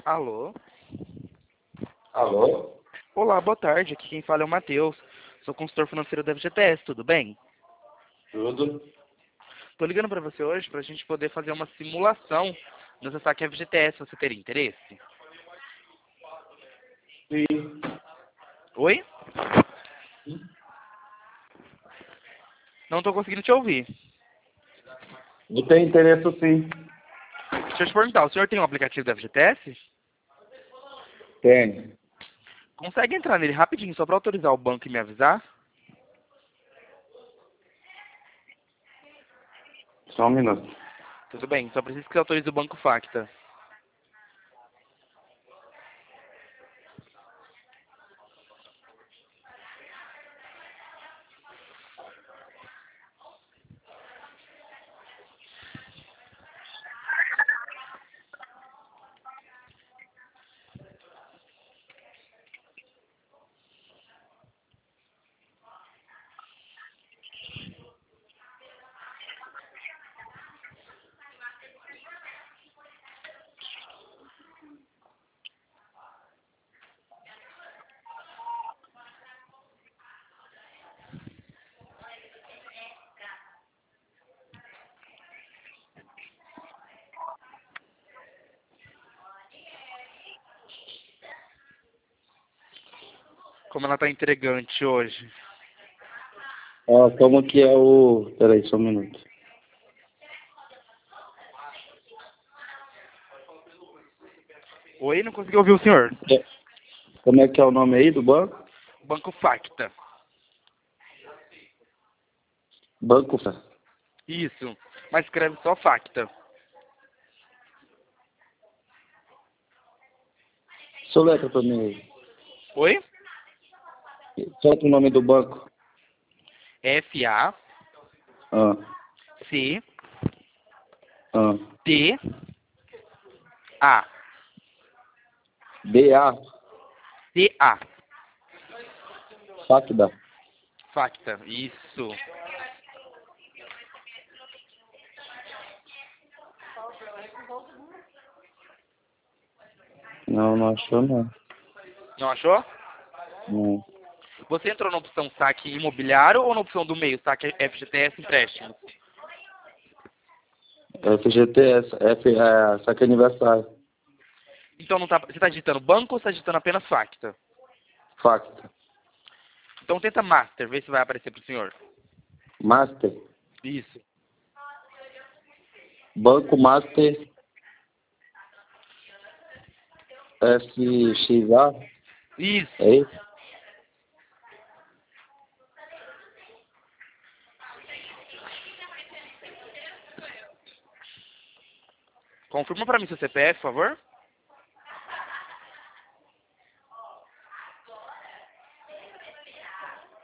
Alô? Alô? Olá, boa tarde. Aqui quem fala é o Matheus. Sou consultor financeiro da FGTS, tudo bem? Tudo? Tô ligando pra você hoje pra gente poder fazer uma simulação no seu saque FGTS. Você teria interesse? Sim. Oi? Não tô conseguindo te ouvir. Eu tenho interesse sim. Deixa eu te perguntar, o senhor tem um aplicativo da FGTS? Tenho. Consegue entrar nele rapidinho só pra autorizar o banco e me avisar? Só um minuto. Tudo bem, só preciso que você autorize o Banco Facta. Como ela tá intrigante hoje. Ó, como que é o... Peraí, só um minuto. Oi, não consegui ouvir o senhor. Como é que é o nome aí do banco? Banco Facta. Banco. Isso, mas escreve só Facta. Soletra pra mim aí. Oi? Solta o nome do banco. F-A-C-T Ah, ah. A. B-A. T-A. Facda. Facta. Isso. Não, não achou não. Não achou? Não. Você entrou na opção saque imobiliário ou na opção do meio, saque FGTS empréstimo? FGTS. Saque aniversário. Então não tá, você está digitando banco ou você está digitando apenas Facta? Facta. Então tenta Master, vê se vai aparecer pro senhor. Master. Isso. Banco Master. SXA. Isso. É isso? Confirma pra mim seu CPF, por favor.